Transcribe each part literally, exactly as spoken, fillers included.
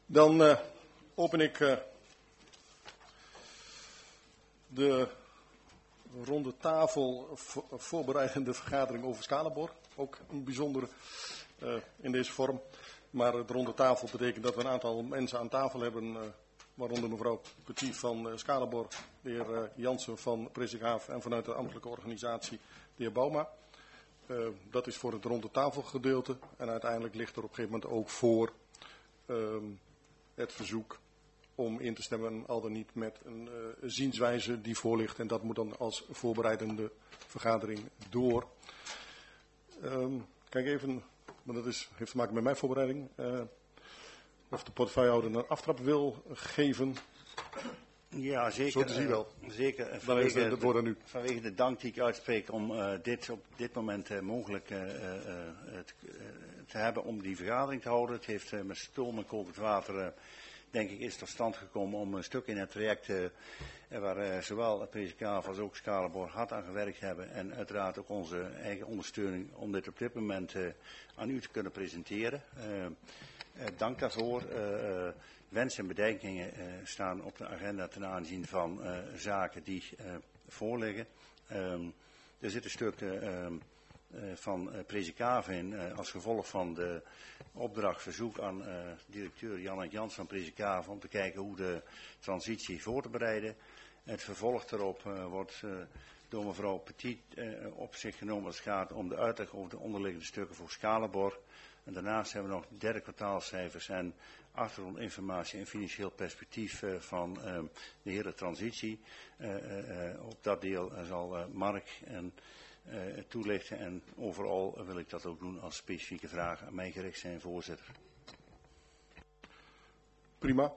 Dan uh, open ik uh, de ronde tafel vo- voorbereidende vergadering over Scalabor. Ook een bijzondere uh, in deze vorm. Maar de ronde tafel betekent dat we een aantal mensen aan tafel hebben. Uh, waaronder mevrouw Petit van uh, Scalabor, de heer uh, Jansen van Presikhaaf en vanuit de ambtelijke organisatie de heer Bouma. Uh, dat is voor het ronde tafel gedeelte. En uiteindelijk ligt er op een gegeven moment ook voor uh, het verzoek om in te stemmen, al dan niet met een uh, zienswijze die voor ligt. En dat moet dan als voorbereidende vergadering door. Um, kijk even, want dat is, heeft te maken met mijn voorbereiding. Uh, of de portefeuillehouder een aftrap wil geven. Ja, zeker. Zo te zien wel. Zeker. Dan vanwege, is het woord aan u. Vanwege de dank die ik uitspreek om uh, dit op dit moment uh, mogelijk uh, uh, het, uh, te hebben om die vergadering te houden. Het heeft uh, met stoom en kokend water, uh, denk ik, is tot stand gekomen om een stuk in het traject uh, waar uh, zowel Presikhaaf als ook Scalabor hard aan gewerkt hebben. En uiteraard ook onze eigen ondersteuning om dit op dit moment uh, aan u te kunnen presenteren. Uh, uh, dank daarvoor. Uh, uh, Wensen en bedenkingen uh, staan op de agenda ten aanzien van uh, zaken die uh, voorliggen. Um, er zit een stuk uh, uh, van uh, Presikhaaf in uh, als gevolg van de opdrachtverzoek aan uh, directeur Jan Jans van Presikhaaf om te kijken hoe de transitie voor te bereiden. Het vervolg daarop uh, wordt uh, door mevrouw Petit uh, op zich genomen als het gaat om de uitleg over de onderliggende stukken voor Scalabor. En daarnaast hebben we nog derde kwartaalcijfers en achtergrondinformatie en financieel perspectief uh, van uh, de hele transitie. Uh, uh, uh, op dat deel uh, zal uh, Mark en, uh, toelichten en overal wil ik dat ook doen als specifieke vragen aan mij gericht zijn, voorzitter. Prima.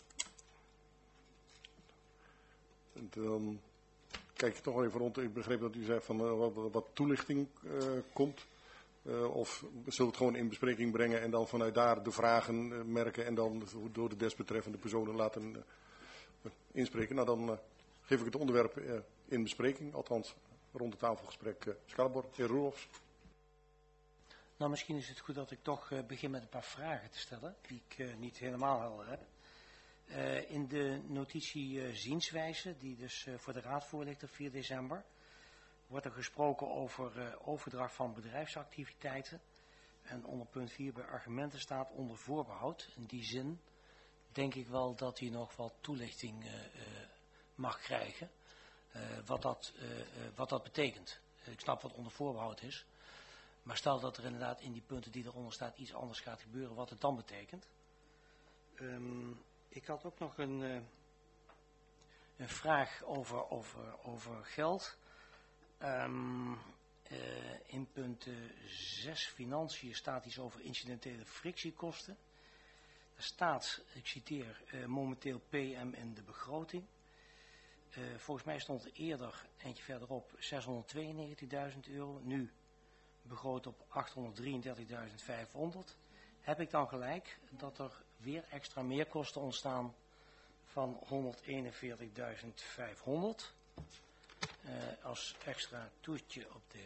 Dan kijk ik toch even rond. Ik begreep dat u zei van uh, wat, wat toelichting uh, komt. Uh, of zullen we het gewoon in bespreking brengen en dan vanuit daar de vragen uh, merken en dan door de desbetreffende personen laten uh, inspreken. Nou, dan uh, geef ik het onderwerp uh, in bespreking, althans rond het tafelgesprek uh, Scalabor. Heer Roelofs. Nou, misschien is het goed dat ik toch uh, begin met een paar vragen te stellen, die ik uh, niet helemaal helder heb. Uh, in de notitie uh, zienswijze, die dus uh, voor de Raad voorligt op vier december... wordt er gesproken over uh, overdracht van bedrijfsactiviteiten. En onder punt vier bij argumenten staat onder voorbehoud. In die zin denk ik wel dat hij nog wat toelichting uh, uh, mag krijgen. Uh, wat, dat, uh, uh, wat dat betekent. Uh, ik snap wat onder voorbehoud is. Maar stel dat er inderdaad in die punten die eronder staat iets anders gaat gebeuren, wat het dan betekent. Um, ik had ook nog een, uh, een vraag over, over, over geld. Um, uh, in punt uh, zes financiën staat iets over incidentele frictiekosten. Er staat, ik citeer, uh, momenteel P M in de begroting. Uh, volgens mij stond er eerder, eentje verderop, zeshonderdtweeënnegentigduizend euro. Nu begroot op achthonderddrieëndertigduizend vijfhonderd. Heb ik dan gelijk dat er weer extra meerkosten ontstaan van honderdeenenveertigduizend vijfhonderd? Uh, als extra toetje op de...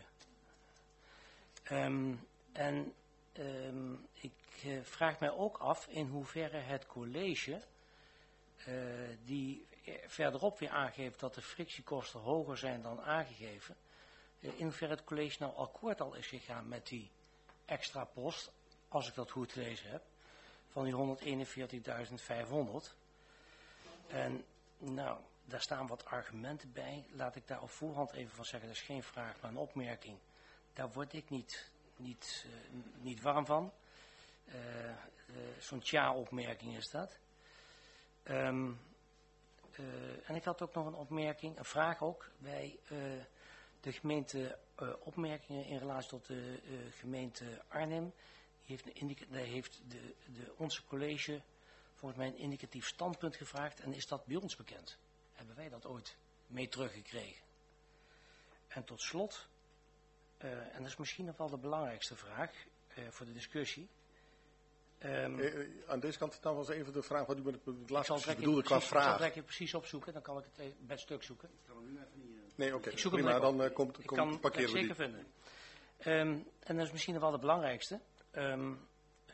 Um, en um, ik uh, vraag mij ook af in hoeverre het college, uh, die verderop weer aangeeft dat de frictiekosten hoger zijn dan aangegeven, uh, in hoeverre het college nou akkoord al is gegaan met die extra post, als ik dat goed gelezen heb, van die honderdeenenveertigduizend vijfhonderd. En nou... daar staan wat argumenten bij. Laat ik daar op voorhand even van zeggen. Dat is geen vraag, maar een opmerking. Daar word ik niet, niet, uh, niet warm van. Uh, uh, Zo'n tja-opmerking is dat. Um, uh, en ik had ook nog een opmerking, een vraag ook. Bij uh, de gemeente uh, opmerkingen in relatie tot de uh, gemeente Arnhem. Die heeft, een daar heeft de, de, onze college volgens mij een indicatief standpunt gevraagd. En is dat bij ons bekend? Hebben wij dat ooit mee teruggekregen? En tot slot, uh, en dat is misschien nog wel de belangrijkste vraag uh, voor de discussie. Um, eh, aan deze kant dan was even de vraag wat u met het laatste bedoelde qua vraag. Ik zal het even precies opzoeken, dan kan ik het bij het stuk zoeken. Ik kan hem nu even niet... Uh, nee, oké, okay. Prima, dan uh, komt, komt, parkeren we die. Ik kan het zeker vinden. Um, en dat is misschien nog wel de belangrijkste. Um, uh,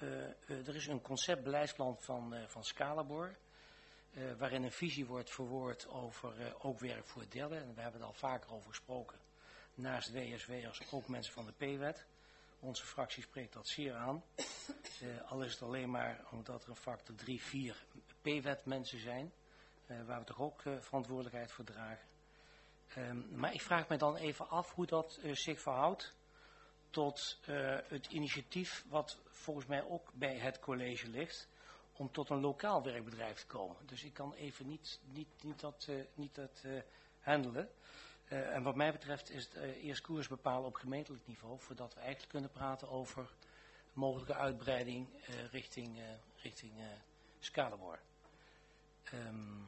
uh, uh, er is een conceptbeleidsplan van, uh, van Scalabor, uh, waarin een visie wordt verwoord over uh, ook werk voor derden. En we hebben het al vaker over gesproken. Naast W S W'ers ook mensen van de P-wet. Onze fractie spreekt dat zeer aan. Uh, al is het alleen maar omdat er een factor drie, vier P-wet mensen zijn. Uh, waar we toch ook uh, verantwoordelijkheid voor dragen. Um, maar ik vraag me dan even af hoe dat uh, zich verhoudt tot uh, het initiatief wat volgens mij ook bij het college ligt. Om tot een lokaal werkbedrijf te komen. Dus ik kan even niet, niet, niet dat, uh, niet dat uh, handelen. Uh, en wat mij betreft is het uh, eerst koers bepalen op gemeentelijk niveau. Voordat we eigenlijk kunnen praten over mogelijke uitbreiding uh, richting, uh, richting uh, Scalabor. Um,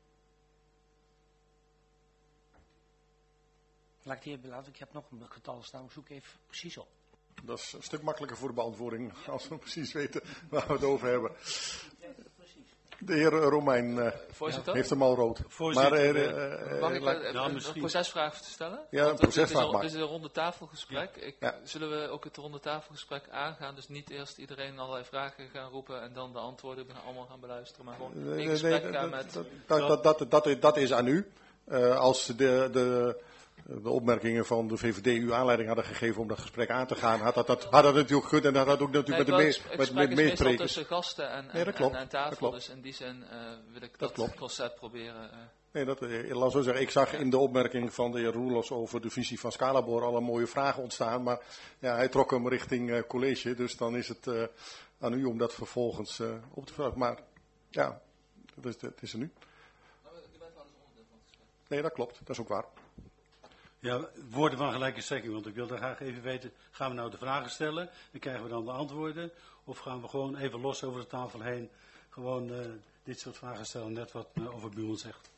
Laat ik die even laten. Ik heb nog een getal staan. Ik zoek even precies op. Dat is een stuk makkelijker voor de beantwoording als we precies weten waar we het over hebben. De heer Romein uh, heeft hem al rood. Voorzitter, maar, uh, uh, mag ik uh, een, ja, een, een procesvraag stellen? Ja, een procesvraag mag. Dit is een ronde tafelgesprek. Ja. Ik, ja. Zullen we ook het ronde tafelgesprek aangaan? Dus niet eerst iedereen allerlei vragen gaan roepen en dan de antwoorden allemaal gaan beluisteren. Maar gewoon nee, één gesprek nee, gaan dat, met... Dat, dat, dat, dat, dat, dat is aan u. Uh, als de... de de opmerkingen van de V V D u aanleiding hadden gegeven om dat gesprek aan te gaan, had dat, dat, had dat natuurlijk goed en dat had ook natuurlijk nee, met de mee, met, met meesprekers. tussen gasten en, nee, dat klopt. en, en tafel, dat dus in die zin uh, wil ik dat, dat concept proberen. Uh. Nee, dat, eh, laat zo zeggen. Ik zag in de opmerking van de heer Roelofs over de visie van Scalabor al een mooie vragen ontstaan, maar ja, hij trok hem richting uh, college, dus dan is het uh, aan u om dat vervolgens uh, op te vragen. Maar ja, het is, het is er nu. Nou, u bent wel eens onderdeel van het gesprek. Nee, dat klopt. Dat is ook waar. Ja, woorden van gelijke strekking, want ik wil graag even weten, gaan we nou de vragen stellen en krijgen we dan de antwoorden? Of gaan we gewoon even los over de tafel heen, gewoon uh, dit soort vragen stellen, net wat uh, over Buren zegt?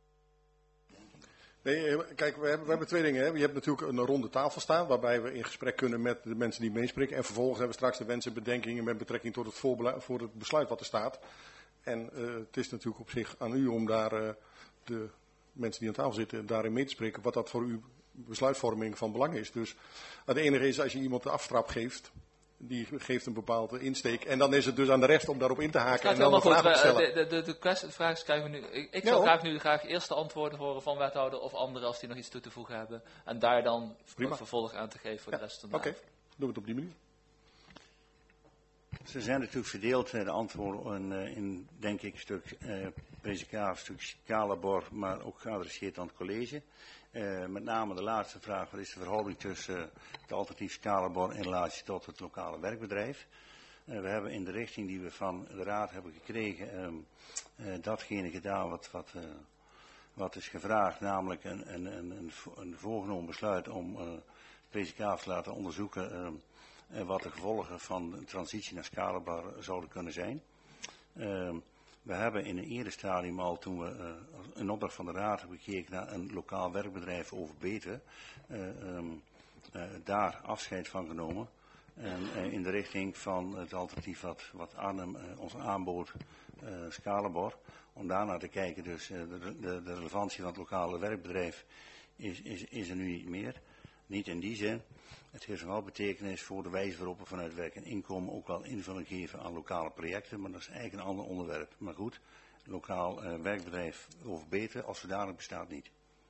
Nee, kijk, we hebben, we hebben twee dingen. Hè. Je hebt natuurlijk een ronde tafel staan, waarbij we in gesprek kunnen met de mensen die meespreken. En vervolgens hebben we straks de wensen en bedenkingen met betrekking tot het, voor het besluit wat er staat. En uh, het is natuurlijk op zich aan u om daar uh, de... mensen die aan tafel zitten, daarin mee te spreken, wat dat voor uw besluitvorming van belang is. Dus het enige is, als je iemand de aftrap geeft, die geeft een bepaalde insteek, en dan is het dus aan de rest om daarop in te haken en dan een vraag te stellen. De, de, de, de vraag krijgen we nu. Ik, ik zou ja, graag nu graag eerst de antwoorden horen van wethouder of anderen als die nog iets toe te voegen hebben. En daar dan een vervolg aan te geven voor ja, de rest van de Oké, okay. Doen we het op die manier. Ze zijn natuurlijk verdeeld, de antwoorden in, in denk ik, een stuk uh, P C K, een stuk Scalabor, maar ook geadresseerd aan het college. Uh, met name de laatste vraag, wat is de verhouding tussen uh, het alternatief Scalabor in relatie tot het lokale werkbedrijf? Uh, we hebben in de richting die we van de raad hebben gekregen, um, uh, datgene gedaan wat, wat, uh, wat is gevraagd, namelijk een, een, een, een voorgenomen besluit om uh, P C K te laten onderzoeken uh, uh, wat de gevolgen van de transitie naar Scalabor zouden kunnen zijn. Uh, We hebben in een eerder stadium al, toen we uh, een opdracht van de raad hebben gekeken naar een lokaal werkbedrijf over Betuwe, uh, um, uh, daar afscheid van genomen. En uh, in de richting van het alternatief wat, wat Arnhem uh, ons aanbood, uh, Scalabor, om daarnaar te kijken. Dus uh, de, de, de relevantie van het lokale werkbedrijf is, is, is er nu niet meer. Niet in die zin. Het heeft wel betekenis voor de wijze waarop we vanuit werk en inkomen ook wel invulling geven aan lokale projecten. Maar dat is eigenlijk een ander onderwerp. Maar goed, lokaal uh, werkbedrijf over Betuwe als zodanig bestaat niet.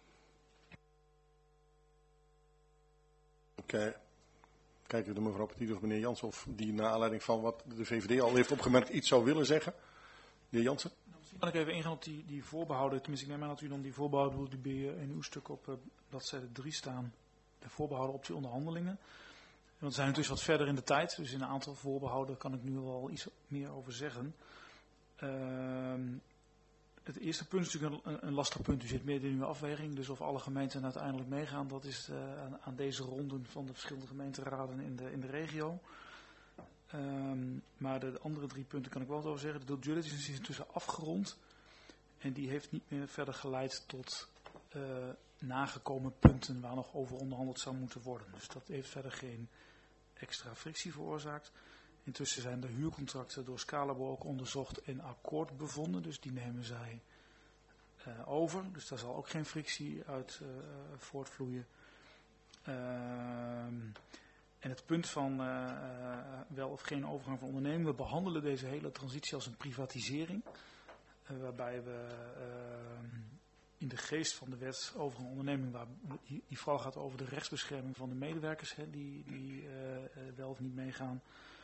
Oké. Okay. Kijken we de mevrouw Petit of meneer Jansen of die naar aanleiding van wat de V V D al heeft opgemerkt iets zou willen zeggen. Meneer Jansen. Misschien kan ik even ingaan op die, die voorbehouden. Tenminste, ik neem aan dat u dan die voorbehouden wilt die in uw stuk op uh, bladzijde drie staan. De voorbehouden op die onderhandelingen. Want we zijn natuurlijk wat verder in de tijd. Dus in een aantal voorbehouden kan ik nu wel iets meer over zeggen. Uh, het eerste punt is natuurlijk een, een lastig punt. U zit midden in uw afweging. Dus of alle gemeenten uiteindelijk meegaan. Dat is uh, aan, aan deze ronden van de verschillende gemeenteraden in de, in de regio. Um, maar de andere drie punten kan ik wel wat over zeggen. De due diligence is intussen afgerond. En die heeft niet meer verder geleid tot uh, nagekomen punten waar nog over onderhandeld zou moeten worden. Dus dat heeft verder geen extra frictie veroorzaakt. Intussen zijn de huurcontracten door Scalabor ook onderzocht en akkoord bevonden. Dus die nemen zij uh, over. Dus daar zal ook geen frictie uit uh, voortvloeien. Uh, En het punt van uh, uh, wel of geen overgang van onderneming, we behandelen deze hele transitie als een privatisering. Uh, waarbij we uh, in de geest van de wet over een onderneming, waar die, die vooral gaat over de rechtsbescherming van de medewerkers, hè, die, die uh, uh, wel of niet meegaan,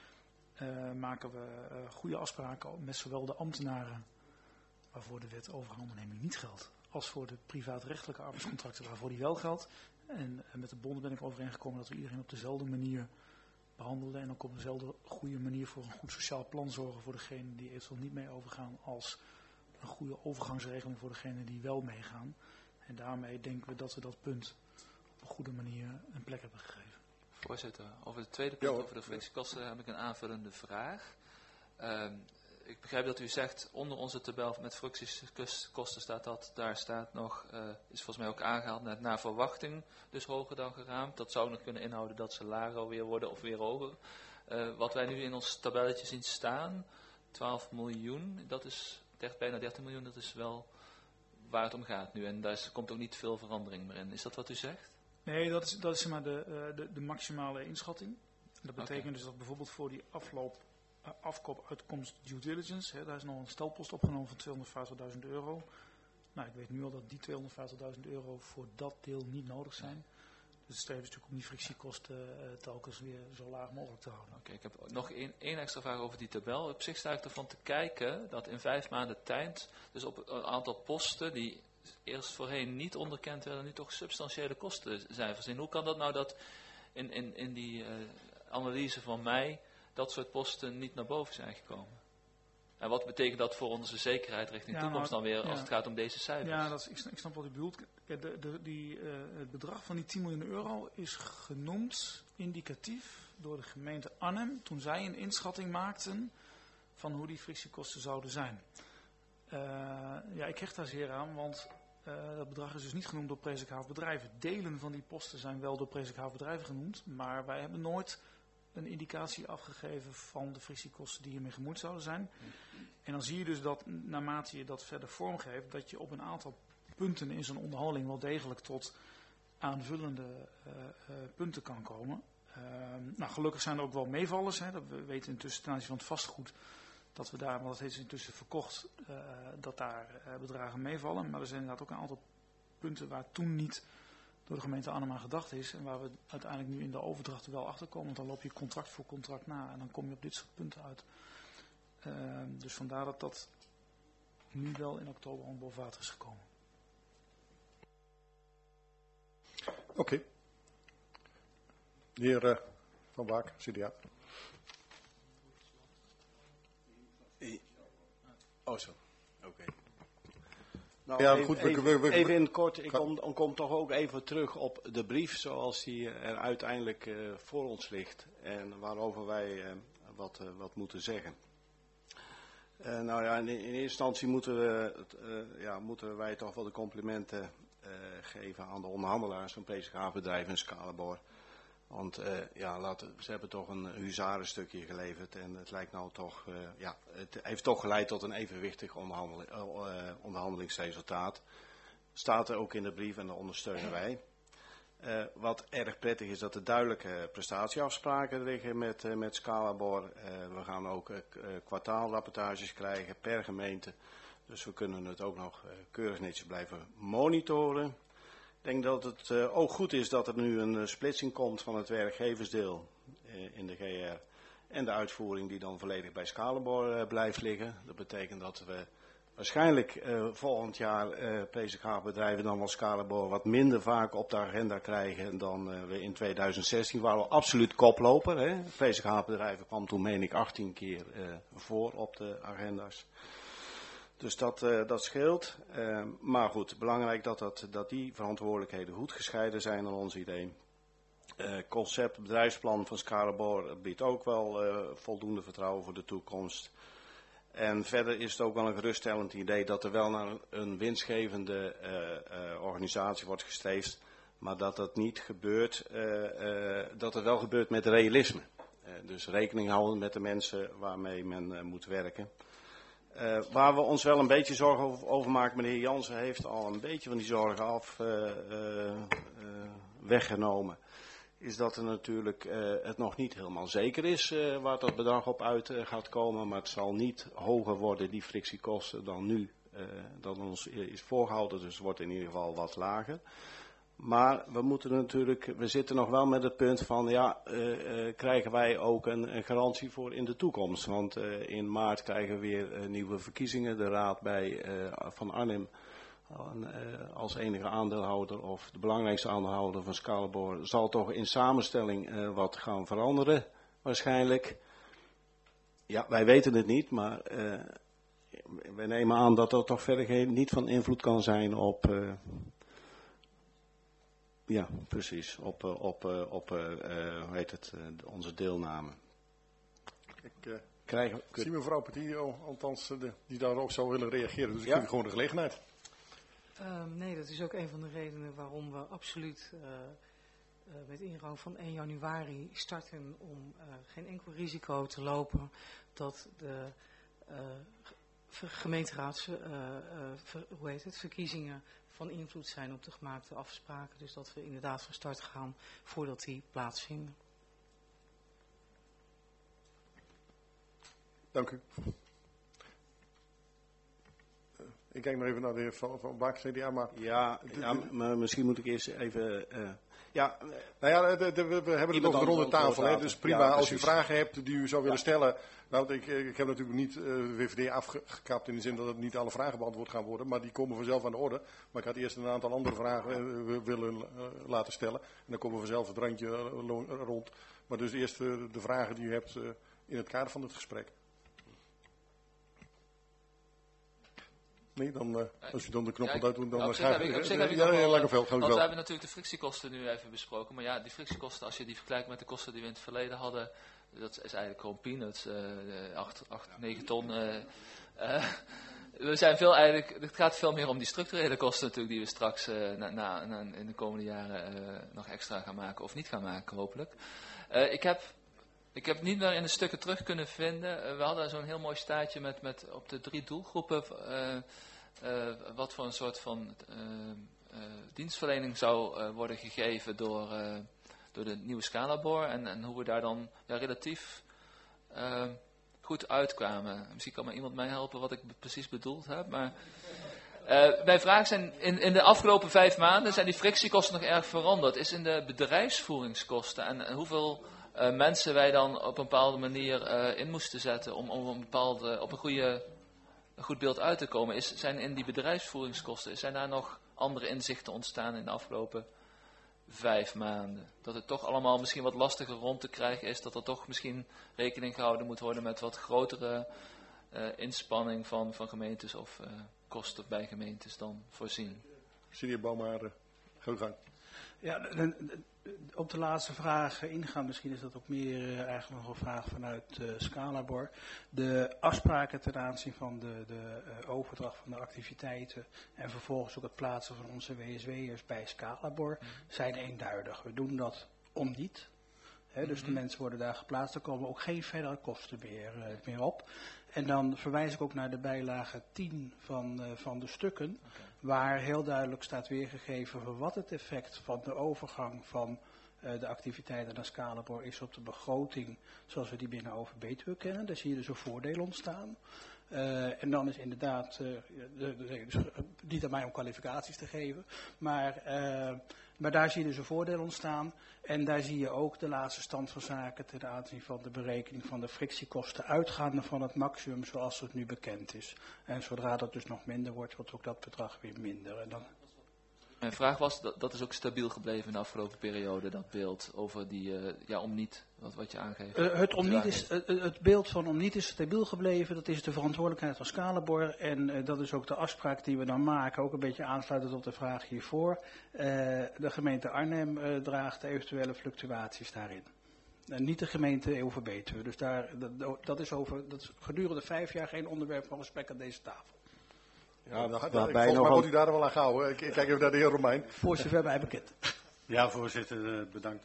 uh, maken we uh, goede afspraken met zowel de ambtenaren, waarvoor de wet over een onderneming niet geldt, als voor de privaatrechtelijke arbeidscontracten waarvoor die wel geldt. En uh, met de bonden ben ik overeengekomen dat we iedereen op dezelfde manier behandelen en ook op dezelfde goede manier voor een goed sociaal plan zorgen voor degenen die eventueel niet mee overgaan, als een goede overgangsregeling voor degenen die wel meegaan. En daarmee denken we dat we dat punt op een goede manier een plek hebben gegeven. Voorzitter, over het tweede punt, ja, over de frictiekosten, heb ik een aanvullende vraag. Uh, ik begrijp dat u zegt, onder onze tabel met frictiekosten staat dat, daar staat nog, uh, is volgens mij ook aangehaald, net naar verwachting, dus hoger dan geraamd. Dat zou nog kunnen inhouden dat salaro weer worden of weer hoger. Uh, wat wij nu in ons tabelletje zien staan, twaalf miljoen, dat is bijna dertien miljoen, dat is wel waar het om gaat nu. En daar is, komt ook niet veel verandering meer in. Is dat wat u zegt? Nee, dat is, dat is maar de, uh, de, de maximale inschatting. Dat betekent okay. dus dat bijvoorbeeld voor die afloop, uh, afkoopuitkomst due diligence, hè, daar is nog een stelpost opgenomen van tweehonderdvijftigduizend euro. Nou, ik weet nu al dat die tweehonderdvijftigduizend euro voor dat deel niet nodig zijn. Dus het streven is natuurlijk om die frictiekosten uh, telkens weer zo laag mogelijk te houden. Oké, okay, ik heb nog één, één extra vraag over die tabel. Op zich sta ik ervan te kijken dat in vijf maanden tijd, dus op een aantal posten die eerst voorheen niet onderkend werden, nu toch substantiële kosten zijn voorzien. Hoe kan dat nou dat in, in, in die uh, analyse van mij dat soort posten niet naar boven zijn gekomen? En wat betekent dat voor onze zekerheid richting de ja, toekomst nou, dan weer, ja. als het gaat om deze cijfers? Ja, dat is, ik, snap, ik snap wat u bedoelt. De, de, die, uh, het bedrag van die tien miljoen euro is genoemd indicatief door de gemeente Arnhem, toen zij een inschatting maakten van hoe die frictiekosten zouden zijn. Uh, ja, ik hecht daar zeer aan, want uh, dat bedrag is dus niet genoemd door Presikhaaf bedrijven. Delen van die posten zijn wel door Presikhaaf bedrijven genoemd, maar wij hebben nooit een indicatie afgegeven van de frictiekosten die hiermee gemoeid zouden zijn. En dan zie je dus dat naarmate je dat verder vormgeeft, dat je op een aantal punten in zo'n onderhandeling wel degelijk tot aanvullende uh, uh, punten kan komen. Uh, nou, gelukkig zijn er ook wel meevallers. Hè, dat we weten intussen ten aanzien van het vastgoed dat we daar, want dat heeft intussen verkocht, uh, dat daar uh, bedragen meevallen. Maar er zijn inderdaad ook een aantal punten waar toen niet door de gemeente Arnhem aan gedacht is en waar we uiteindelijk nu in de overdrachten wel achter komen. Want dan loop je contract voor contract na en dan kom je op dit soort punten uit. Uh, dus vandaar dat dat nu wel in oktober aan boven water is gekomen. Oké. Okay. De heer uh, Van Baak, C D A. Oh zo, oké. Okay. Nou, ja, even, goed, we, even, we, we, even in het kort, ik kom, kom toch ook even terug op de brief zoals die er uiteindelijk uh, voor ons ligt en waarover wij uh, wat, uh, wat moeten zeggen. Uh, nou ja, in, in eerste instantie moeten, we, uh, ja, moeten wij toch wel de complimenten uh, geven aan de onderhandelaars van Presikhaaf bedrijven en Scalabor. Want uh, ja, laten, ze hebben toch een huzarenstukje geleverd en het lijkt nou toch, uh, ja, het heeft toch geleid tot een evenwichtig onderhandel, uh, onderhandelingsresultaat. Staat er ook in de brief en dat ondersteunen wij. Uh, wat erg prettig is dat er duidelijke prestatieafspraken liggen met, uh, met Scalabor. Uh, we gaan ook uh, kwartaalrapportages krijgen per gemeente. Dus we kunnen het ook nog uh, keurig netjes blijven monitoren. Ik denk dat het uh, ook goed is dat er nu een uh, splitsing komt van het werkgeversdeel uh, in de G R. En de uitvoering die dan volledig bij Scalabor uh, blijft liggen. Dat betekent dat we waarschijnlijk uh, volgend jaar uh, Presikhaaf bedrijven dan wel Scalabor wat minder vaak op de agenda krijgen dan uh, we in tweeduizend zestien waren we absoluut koploper. Presikhaaf bedrijven kwam toen meen ik achttien keer uh, voor op de agenda's. Dus dat, uh, dat scheelt. Uh, maar goed, belangrijk dat, dat, dat die verantwoordelijkheden goed gescheiden zijn aan ons idee. Uh, concept bedrijfsplan van Scalabor biedt ook wel uh, voldoende vertrouwen voor de toekomst. En verder is het ook wel een geruststellend idee dat er wel naar een winstgevende uh, uh, organisatie wordt gestreefd. Maar dat dat niet gebeurt, uh, uh, dat het wel gebeurt met realisme. Uh, dus rekening houden met de mensen waarmee men uh, moet werken. Uh, waar we ons wel een beetje zorgen over, over maken, meneer Jansen heeft al een beetje van die zorgen af uh, uh, uh, weggenomen. is dat er natuurlijk uh, het nog niet helemaal zeker is uh, waar dat bedrag op uit uh, gaat komen. Maar het zal niet hoger worden, die frictiekosten, dan nu, uh, dan ons is voorgehouden. Dus het wordt in ieder geval wat lager. Maar we moeten natuurlijk, we zitten nog wel met het punt van, ja, uh, uh, krijgen wij ook een, een garantie voor in de toekomst? Want uh, in maart krijgen we weer uh, nieuwe verkiezingen. De raad bij, uh, van Arnhem uh, als enige aandeelhouder of de belangrijkste aandeelhouder van Scalibor zal toch in samenstelling uh, wat gaan veranderen, waarschijnlijk. Ja, wij weten het niet, maar uh, we nemen aan dat dat toch verder geen, niet van invloed kan zijn op... Uh, Ja, precies. Op, op, op uh, hoe heet het, uh, onze deelname. Ik uh, Krijgen, zie mevrouw Petillo, althans, de, die daar ook zou willen reageren. Dus ik ja? geef u gewoon de gelegenheid. Uh, nee, dat is ook een van de redenen waarom we absoluut uh, uh, met ingang van één januari starten om uh, geen enkel risico te lopen dat de uh, gemeenteraads, uh, uh, ver, hoe heet het, verkiezingen van invloed zijn op de gemaakte afspraken. Dus dat we inderdaad van start gaan voordat die plaatsvinden. Dank u. Uh, ik kijk nog even naar de heer Van, van Baak, C D A, maar... Ja, ja, maar misschien moet ik eerst even... Uh, ja, nou ja, de, de, we, we hebben het over de ronde tafel, hè, dus prima. Ja, als u vragen hebt die u zou willen ja. stellen... Nou, ik, ik heb natuurlijk niet uh, W V D afgekapt in de zin dat het niet alle vragen beantwoord gaan worden, maar die komen vanzelf aan de orde. Maar ik had eerst een aantal andere vragen uh, willen uh, laten stellen. En dan komen we vanzelf het randje uh, rond. Maar dus eerst uh, de vragen die u hebt uh, in het kader van het gesprek. Nee, dan, uh, als u dan de knop ja, wilt uitdoen, dan ja, ga ik. ik... Ja, ja, ja, Langenveld, want we hebben natuurlijk de frictiekosten nu even besproken. Maar ja, die frictiekosten, als je die vergelijkt met de kosten die we in het verleden hadden... Dat is eigenlijk gewoon peanuts, uh, acht, negen ton. Uh, uh, we zijn veel eigenlijk, het gaat veel meer om die structurele kosten natuurlijk die we straks uh, na, na, na, in de komende jaren uh, nog extra gaan maken of niet gaan maken, hopelijk. Uh, ik, heb, ik heb niet meer in de stukken terug kunnen vinden. Uh, we hadden zo'n heel mooi staartje met, met op de drie doelgroepen uh, uh, wat voor een soort van uh, uh, dienstverlening zou uh, worden gegeven door... Uh, door de nieuwe Scalibor en, en hoe we daar dan ja, relatief uh, goed uitkwamen. Misschien kan maar iemand mij helpen wat ik be- precies bedoeld heb. Maar uh, mijn vraag zijn, in, in de afgelopen vijf maanden zijn die frictiekosten nog erg veranderd. Is in de bedrijfsvoeringskosten en, en hoeveel uh, mensen wij dan op een bepaalde manier uh, in moesten zetten om, om een bepaalde, op een, goede, een goed beeld uit te komen. Is, zijn in die bedrijfsvoeringskosten, zijn daar nog andere inzichten ontstaan in de afgelopen vijf maanden. Dat het toch allemaal misschien wat lastiger rond te krijgen is. Dat er toch misschien rekening gehouden moet worden met wat grotere uh, inspanning van, van gemeentes of uh, kosten bij gemeentes dan voorzien. Meneer Bouma, ga uw gang. Ja, de, de, op de laatste vraag ingaan, misschien is dat ook meer uh, eigenlijk nog een vraag vanuit uh, Scalibor. De afspraken ten aanzien van de, de uh, overdracht van de activiteiten en vervolgens ook het plaatsen van onze W S W'ers bij Scalibor mm. zijn eenduidig. We doen dat om niet. Hè, dus mm-hmm. de mensen worden daar geplaatst, er komen ook geen verdere kosten meer, uh, meer op. En dan verwijs ik ook naar de bijlage tien van, uh, van de stukken, okay. waar heel duidelijk staat weergegeven van wat het effect van de overgang van uh, de activiteiten naar Scalibor is op de begroting zoals we die binnen Over Betuwe kennen. Daar zie je dus een voordeel ontstaan. Uh, en dan is inderdaad, uh, de, de, dus, uh, niet aan mij om kwalificaties te geven, maar, uh, maar daar zie je dus een voordeel ontstaan. En daar zie je ook de laatste stand van zaken ten aanzien van de berekening van de frictiekosten uitgaande van het maximum zoals het nu bekend is. En zodra dat dus nog minder wordt, wordt ook dat bedrag weer minder. En dan... Mijn vraag was, dat, dat is ook stabiel gebleven in de afgelopen periode, dat beeld over die, uh, ja, om niet, wat, wat je aangeeft. Uh, het, om niet is, uh, het beeld van om niet is stabiel gebleven, dat is de verantwoordelijkheid van Scalibor. En uh, dat is ook de afspraak die we dan maken, ook een beetje aansluitend op de vraag hiervoor. Uh, de gemeente Arnhem uh, draagt eventuele fluctuaties daarin. En niet de gemeente Over Betuwe. Dus daar, dat, dat, is over, dat is gedurende vijf jaar geen onderwerp van gesprek aan deze tafel. Ja, dat, dat, volgens mij moet u daar wel aan houden. Ik, ik kijk even naar de heer Romein. Voor zover mij bekend. Ja, voorzitter, bedankt.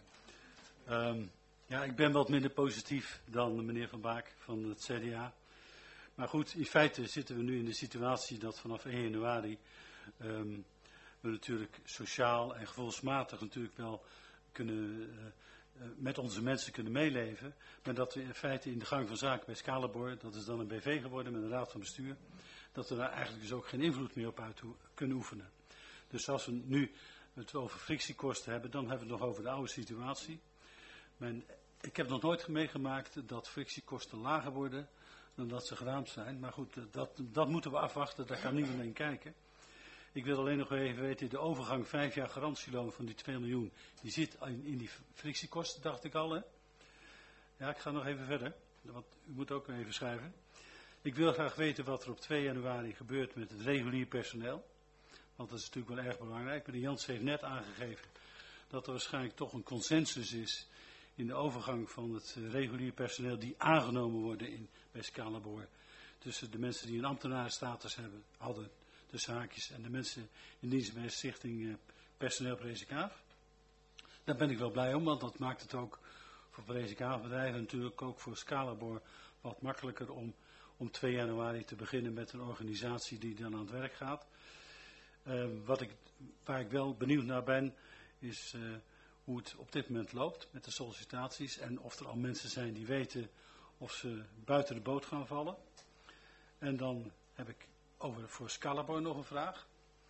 Um, ja, ik ben wat minder positief dan meneer Van Baak van het C D A. Maar goed, in feite zitten we nu in de situatie dat vanaf één januari um, we natuurlijk sociaal en gevoelsmatig natuurlijk wel kunnen, uh, uh, met onze mensen kunnen meeleven. Maar dat we in feite in de gang van zaken bij Scalabor, dat is dan een B V geworden met een raad van bestuur, dat we daar eigenlijk dus ook geen invloed meer op uit kunnen oefenen. Dus als we nu het over frictiekosten hebben, dan hebben we het nog over de oude situatie. Men, ik heb nog nooit meegemaakt dat frictiekosten lager worden dan dat ze geraamd zijn. Maar goed, dat, dat moeten we afwachten, daar kan niemand in kijken. Ik wil alleen nog even weten, de overgang vijf jaar garantieloon van die twee miljoen, die zit in, in die frictiekosten, dacht ik al. Hè? Ja, ik ga nog even verder, want u moet ook even schrijven. Ik wil graag weten wat er op twee januari gebeurt met het regulier personeel. Want dat is natuurlijk wel erg belangrijk. Meneer Jans heeft net aangegeven dat er waarschijnlijk toch een consensus is in de overgang van het regulier personeel die aangenomen worden in, bij Scalabor. Tussen de mensen die een ambtenarenstatus hebben, hadden, tussen haakjes, en de mensen in dienst bij Stichting uh, Personeel Presikhaaf. Daar ben ik wel blij om, want dat maakt het ook voor Presikhaafbedrijven en natuurlijk ook voor Scalabor wat makkelijker om, om twee januari te beginnen met een organisatie die dan aan het werk gaat. Uh, wat ik, waar ik wel benieuwd naar ben, is uh, hoe het op dit moment loopt met de sollicitaties en of er al mensen zijn die weten of ze buiten de boot gaan vallen. En dan heb ik over, voor Scalabor nog een vraag.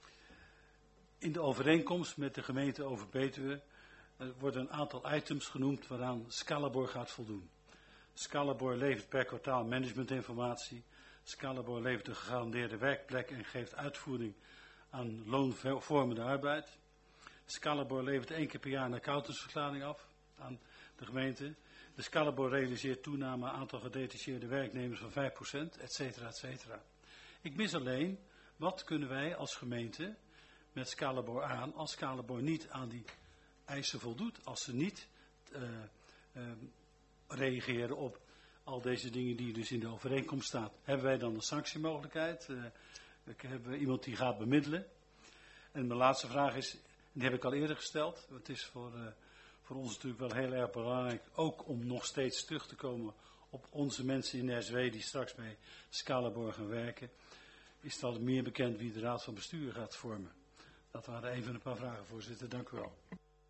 In de overeenkomst met de gemeente over Betuwe uh, worden een aantal items genoemd waaraan Scalabor gaat voldoen. Scalabor levert per kwartaal managementinformatie. Scalabor levert een gegarandeerde werkplek en geeft uitvoering aan loonvormende arbeid. Scalabor levert één keer per jaar een accountantsverklaring af aan de gemeente. De Scalabor realiseert toename aantal gedetacheerde werknemers van vijf procent, et cetera, et cetera. Ik mis alleen, wat kunnen wij als gemeente met Scalabor aan, als Scalabor niet aan die eisen voldoet, als ze niet uh, uh, reageren op al deze dingen die dus in de overeenkomst staan. Hebben wij dan een sanctiemogelijkheid? Uh, hebben we iemand die gaat bemiddelen? En mijn laatste vraag is, die heb ik al eerder gesteld. Het is voor, uh, voor ons natuurlijk wel heel erg belangrijk, ook om nog steeds terug te komen op onze mensen in de S W die straks bij Scalabor gaan werken. Is het al meer bekend wie de raad van bestuur gaat vormen? Dat waren even een paar vragen, voorzitter. Dank u wel.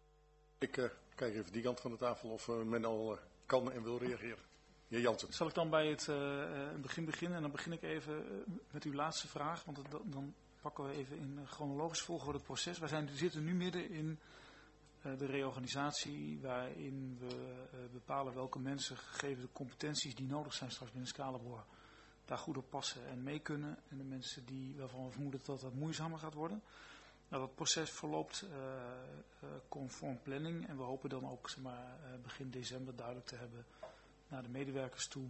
Ik uh, kijk even die kant van de tafel of uh, men al uh, kan en wil reageren. Heer Jansen. Zal ik dan bij het uh, begin beginnen? En dan begin ik even uh, met uw laatste vraag. Want het, dan pakken we even in chronologisch volgorde het proces. Wij zijn, zitten nu midden in uh, de reorganisatie waarin we uh, bepalen welke mensen gegeven de competenties die nodig zijn straks binnen Scalabor daar goed op passen en mee kunnen. En de mensen die, waarvan we vermoeden dat dat moeizamer gaat worden. Nou, dat proces verloopt uh, uh, conform planning. En we hopen dan ook zeg maar, uh, begin december duidelijk te hebben naar de medewerkers toe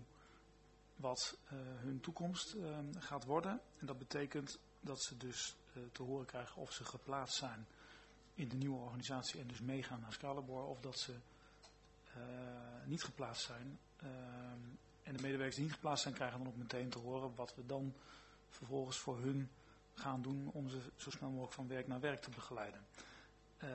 wat uh, hun toekomst uh, gaat worden. En dat betekent dat ze dus uh, te horen krijgen of ze geplaatst zijn in de nieuwe organisatie en dus meegaan naar Scalabor. Of dat ze uh, niet geplaatst zijn. Uh, en de medewerkers die niet geplaatst zijn krijgen dan ook meteen te horen wat we dan vervolgens voor hun gaan doen om ze zo snel mogelijk van werk naar werk te begeleiden. Uh,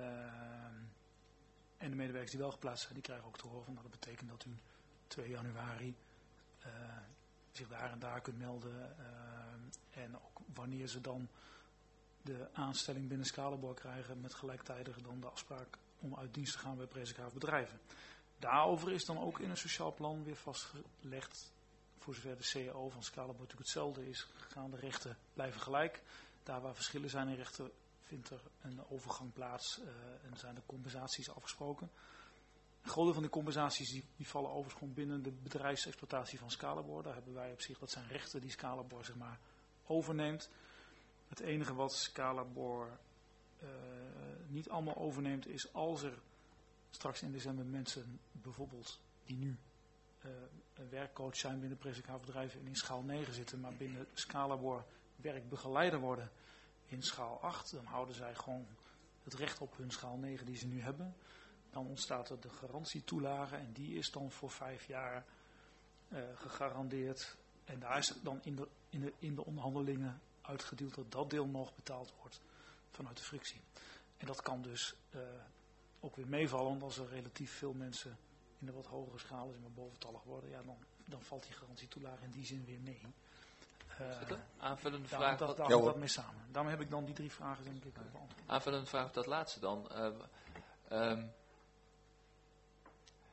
en de medewerkers die wel geplaatst zijn, die krijgen ook te horen van dat betekent dat u twee januari uh, zich daar en daar kunt melden. Uh, en ook wanneer ze dan de aanstelling binnen Scalabor krijgen met gelijktijdig dan de afspraak om uit dienst te gaan bij Presikhaaf bedrijven. Daarover is dan ook in een sociaal plan weer vastgelegd, voor zover de C A O van Scalabor natuurlijk hetzelfde is, gaan de rechten blijven gelijk. Daar waar verschillen zijn in rechten vindt er een overgang plaats uh, en zijn de compensaties afgesproken. Een groot deel van de compensaties die, die vallen overigens gewoon binnen de bedrijfsexploitatie van Scalabor. Daar hebben wij op zich, dat zijn rechten die Scalabor zeg maar overneemt. Het enige wat Scalabor uh, niet allemaal overneemt is als er straks in december mensen bijvoorbeeld die nu uh, een werkcoach zijn binnen Presikhaafbedrijven en in schaal negen zitten, maar binnen Scalabor werkbegeleider worden in schaal acht, dan houden zij gewoon het recht op hun schaal negen die ze nu hebben. Dan ontstaat er de garantietoelage en die is dan voor vijf jaar uh, gegarandeerd. En daar is dan in de, in, de, in de onderhandelingen uitgedeeld dat dat deel nog betaald wordt vanuit de frictie. En dat kan dus uh, ook weer meevallen, want als er relatief veel mensen in de wat hogere schalen zeg maar boventallig worden, ja, dan, dan valt die garantietoelage in die zin weer mee. Uh, Aanvullende daar, vraag. Dat, daar ja, hangt dat mee samen. Daarom heb ik dan die drie vragen denk ik beantwoord. Aanvullende vraag op dat laatste dan. Uh, um,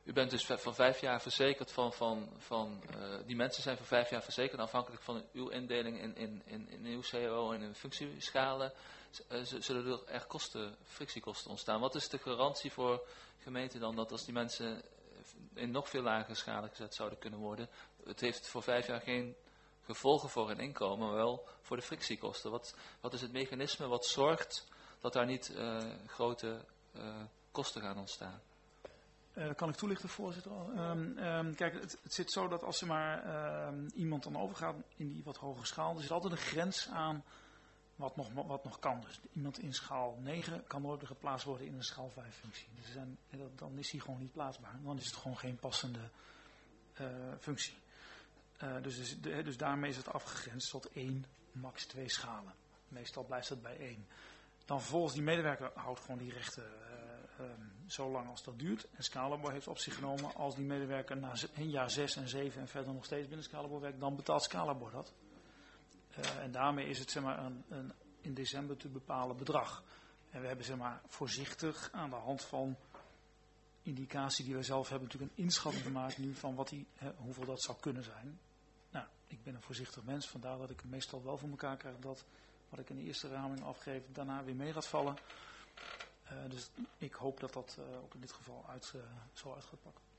u bent dus voor vijf jaar verzekerd van, van, van uh, die mensen zijn voor vijf jaar verzekerd, afhankelijk van uw indeling in, in, in, in uw C A O en in functieschalen, uh, zullen er echt kosten, frictiekosten ontstaan. Wat is de garantie voor gemeenten dan dat als die mensen in nog veel lagere schalen gezet zouden kunnen worden, het heeft voor vijf jaar geen gevolgen voor hun inkomen, maar wel voor de frictiekosten. Wat, wat is het mechanisme wat zorgt dat daar niet uh, grote uh, kosten gaan ontstaan? Uh, dat kan ik toelichten, voorzitter. Um, um, kijk, het, het zit zo dat als er maar uh, iemand dan overgaat in die wat hogere schaal, er zit altijd een grens aan wat nog, wat nog kan. Dus iemand in schaal negen kan nooit meer geplaatst worden in een schaal vijf functie. Dus dan, dan is hij gewoon niet plaatsbaar. Dan is het gewoon geen passende uh, functie. Uh, dus, dus, de, dus daarmee is het afgegrensd tot één, max twee schalen. Meestal blijft het bij één. Dan vervolgens die medewerker houdt gewoon die rechten uh, um, zo lang als dat duurt. En Scalabor heeft op zich genomen, als die medewerker na een jaar zes en zeven en verder nog steeds binnen Scalabor werkt, dan betaalt Scalabor dat. Uh, en daarmee is het zeg maar een, een in december te bepalen bedrag. En we hebben zeg maar voorzichtig aan de hand van indicatie die wij zelf hebben natuurlijk een inschatting gemaakt nu van wat die, hè, hoeveel dat zou kunnen zijn. Nou, ik ben een voorzichtig mens, vandaar dat ik meestal wel voor elkaar krijg dat wat ik in de eerste raming afgeef daarna weer mee gaat vallen. Uh, dus ik hoop dat dat uh, ook in dit geval uit, uh, zo uit gaat pakken.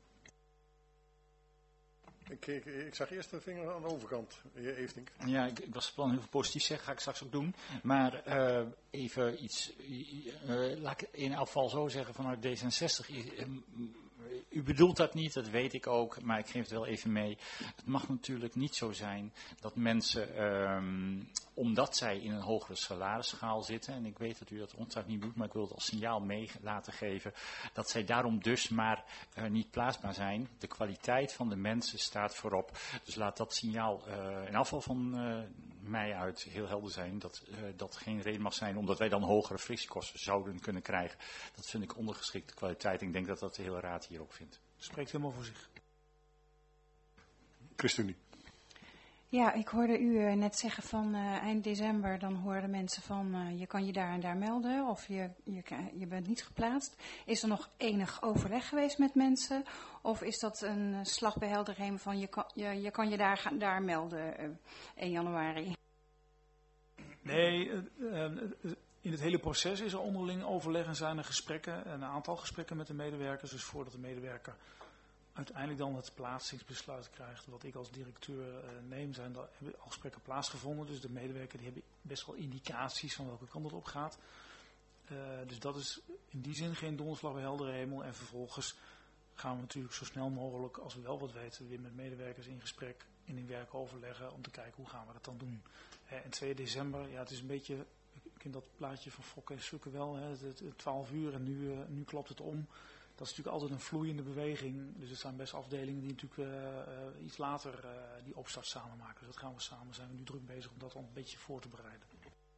Ik, ik, ik zag eerst een vinger aan de overkant, heer Eefdink. Ja, ik, ik was van plan heel veel positief zeggen, ga ik straks ook doen. Maar uh, even iets, uh, laat ik in elk geval zo zeggen vanuit D zesenzestig. Uh, U bedoelt dat niet, dat weet ik ook, maar ik geef het wel even mee. Het mag natuurlijk niet zo zijn dat mensen, um, omdat zij in een hogere salarisschaal zitten, en ik weet dat u dat ongetwijfeld niet doet, maar ik wil het als signaal mee laten geven, dat zij daarom dus maar uh, niet plaatsbaar zijn. De kwaliteit van de mensen staat voorop. Dus laat dat signaal uh, in afval van uh, mij uit heel helder zijn, dat uh, dat geen reden mag zijn, omdat wij dan hogere frictiekosten zouden kunnen krijgen. Dat vind ik ondergeschikte kwaliteit. Ik denk dat dat de hele raad hier ook vindt. Spreekt helemaal voor zich. ChristenUnie. Ja, ik hoorde u uh, net zeggen van uh, eind december, dan hoorden mensen van uh, je kan je daar en daar melden of je, je, je bent niet geplaatst. Is er nog enig overleg geweest met mensen of is dat een uh, slag bij helder heen van je kan je, je, kan je daar, gaan, daar melden uh, één januari? Nee, uh, uh, uh, in het hele proces is er onderling overleg en zijn er gesprekken, een aantal gesprekken met de medewerkers. Dus voordat de medewerker uiteindelijk dan het plaatsingsbesluit krijgt, wat ik als directeur uh, neem, zijn er hebben al gesprekken plaatsgevonden. Dus de medewerker die hebben best wel indicaties van welke kant het op gaat. Uh, dus dat is in die zin geen donderslag bij heldere hemel. En vervolgens gaan we natuurlijk zo snel mogelijk, als we wel wat weten, weer met medewerkers in gesprek en in werk overleggen om te kijken hoe gaan we dat dan doen. Uh, en twee december, ja, het is een beetje, ik ken dat plaatje van Fokke en Sukke wel, hè, het, het, het twaalf uur en nu, uh, nu klopt het om. Dat is natuurlijk altijd een vloeiende beweging. Dus er zijn best afdelingen die natuurlijk uh, uh, iets later uh, die opstart samen maken. Dus dat gaan we samen, zijn we nu druk bezig om dat al een beetje voor te bereiden.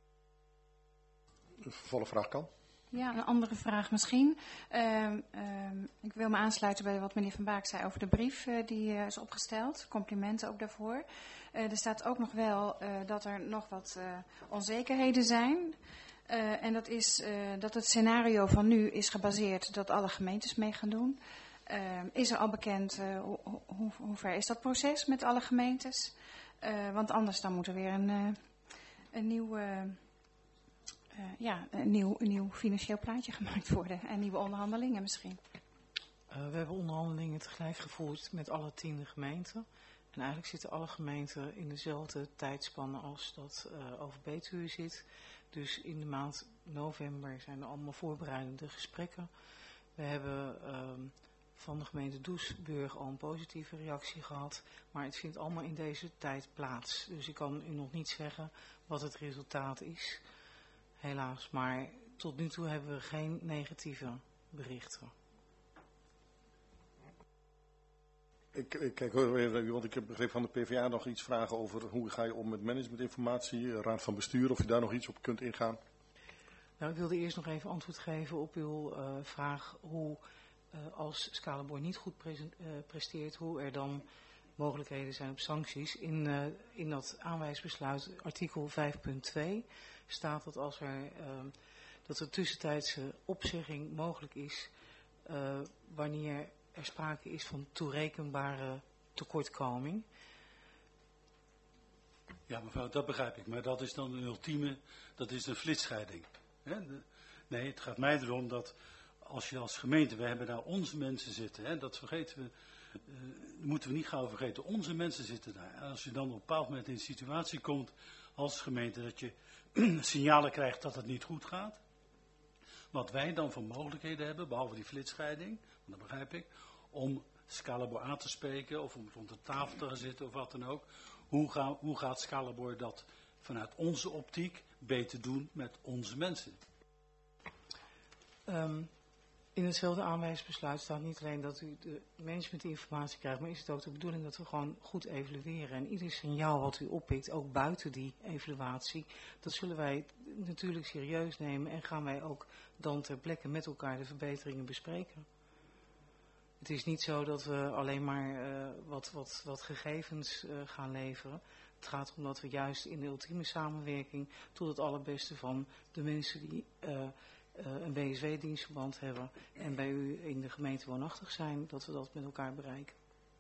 Een vervolgvraag kan. Ja, een andere vraag misschien. Uh, uh, ik wil me aansluiten bij wat meneer Van Baak zei over de brief uh, die uh, is opgesteld. Complimenten ook daarvoor. Uh, er staat ook nog wel uh, dat er nog wat uh, onzekerheden zijn. Uh, en dat is uh, dat het scenario van nu is gebaseerd dat alle gemeentes mee gaan doen. Uh, is er al bekend uh, hoe, hoe, hoe ver is dat proces met alle gemeentes? Uh, want anders dan moet er weer een, uh, een, nieuw, uh, uh, ja, een, nieuw, een nieuw financieel plaatje gemaakt worden. En nieuwe onderhandelingen misschien. Uh, we hebben onderhandelingen tegelijk gevoerd met alle tien gemeenten. En eigenlijk zitten alle gemeenten in dezelfde tijdspannen als dat uh, over Betuwe zit. Dus in de maand november zijn er allemaal voorbereidende gesprekken. We hebben uh, van de gemeente Doesburg al een positieve reactie gehad. Maar het vindt allemaal in deze tijd plaats. Dus ik kan u nog niet zeggen wat het resultaat is. Helaas. Maar tot nu toe hebben we geen negatieve berichten. Ik, ik kijk hoor even, want ik heb begrepen van de P V A nog iets vragen over hoe ga je om met managementinformatie, raad van bestuur, of je daar nog iets op kunt ingaan. Nou, ik wilde eerst nog even antwoord geven op uw uh, vraag hoe uh, als Scalabor niet goed pre- uh, presteert, hoe er dan mogelijkheden zijn op sancties. In, uh, in dat aanwijsbesluit artikel vijf punt twee staat dat als er uh, dat er tussentijdse opzegging mogelijk is uh, wanneer er sprake is van toerekenbare tekortkoming. Ja, mevrouw, dat begrijp ik. Maar dat is dan een ultieme, dat is een flitsscheiding. Hè? De, nee, het gaat mij erom dat als je als gemeente, we hebben daar onze mensen zitten, hè, dat vergeten we, uh, moeten we niet gauw vergeten, onze mensen zitten daar. En als je dan op een bepaald moment in een situatie komt als gemeente dat je signalen krijgt dat het niet goed gaat, wat wij dan voor mogelijkheden hebben, behalve die flitsscheiding, dat begrijp ik, om Scalabor aan te spreken of om rond de tafel te gaan zitten of wat dan ook. Hoe, gaan, hoe gaat Scalabor dat vanuit onze optiek beter doen met onze mensen? Um, in hetzelfde aanwijsbesluit staat niet alleen dat u de managementinformatie krijgt, maar is het ook de bedoeling dat we gewoon goed evalueren. En ieder signaal wat u oppikt, ook buiten die evaluatie, dat zullen wij natuurlijk serieus nemen en gaan wij ook dan ter plekke met elkaar de verbeteringen bespreken. Het is niet zo dat we alleen maar uh, wat, wat, wat gegevens uh, gaan leveren. Het gaat om dat we juist in de ultieme samenwerking tot het allerbeste van de mensen die uh, uh, een B S W-dienstverband hebben en bij u in de gemeente woonachtig zijn, dat we dat met elkaar bereiken.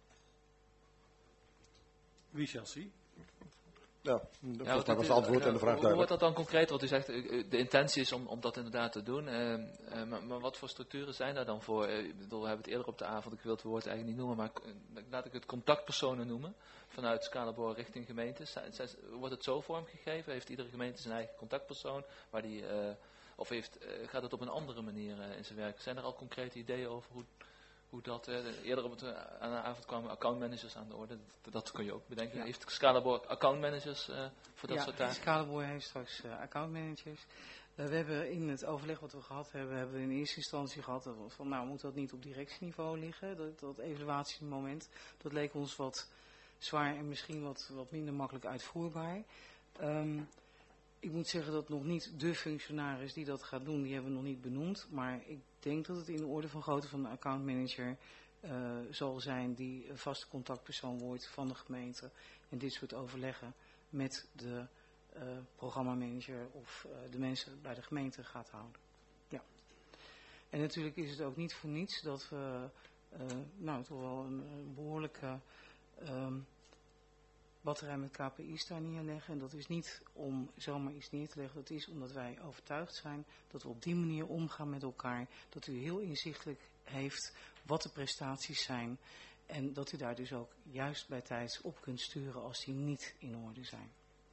Wie zal zien? Ja, dat ja, was het antwoord en de vraag Hoe wordt dat dan concreet? Want u zegt, de intentie is om, om dat inderdaad te doen. Uh, uh, maar, maar wat voor structuren zijn daar dan voor? Uh, ik bedoel, we hebben het eerder op de avond, ik wil het woord eigenlijk niet noemen, maar uh, laat ik het contactpersonen noemen. Vanuit Scalabor richting gemeentes. Zijn, zijn, wordt het zo vormgegeven? Heeft iedere gemeente zijn eigen contactpersoon? Waar die, uh, of heeft, uh, gaat het op een andere manier uh, in zijn werk? Zijn er al concrete ideeën over hoe... Hoe dat, eh, eerder op het, uh, aan de avond kwamen accountmanagers aan de orde. Dat, dat kun je ook bedenken. Ja. Heeft Scalabor accountmanagers uh, voor dat ja, soort taken? Ja, Scalabor heeft straks uh, accountmanagers. Uh, we hebben in het overleg wat we gehad hebben, hebben we in eerste instantie gehad van, nou moet dat niet op directieniveau liggen, dat, dat evaluatiemoment. Dat leek ons wat zwaar en misschien wat, wat minder makkelijk uitvoerbaar. Um, ik moet zeggen dat nog niet de functionaris die dat gaat doen, die hebben we nog niet benoemd. Maar ik denk dat het in de orde van grootte van de accountmanager uh, zal zijn die een vaste contactpersoon wordt van de gemeente. En dit soort overleggen met de uh, programmamanager of uh, de mensen bij de gemeente gaat houden. Ja. En natuurlijk is het ook niet voor niets dat we uh, nou, toch wel een, een behoorlijke... Um, batterij met K P I's daar neerleggen. En dat is niet om zomaar iets neer te leggen. Dat is omdat wij overtuigd zijn dat we op die manier omgaan met elkaar. Dat u heel inzichtelijk heeft wat de prestaties zijn. En dat u daar dus ook juist bij tijds op kunt sturen als die niet in orde zijn.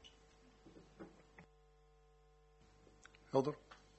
Helder?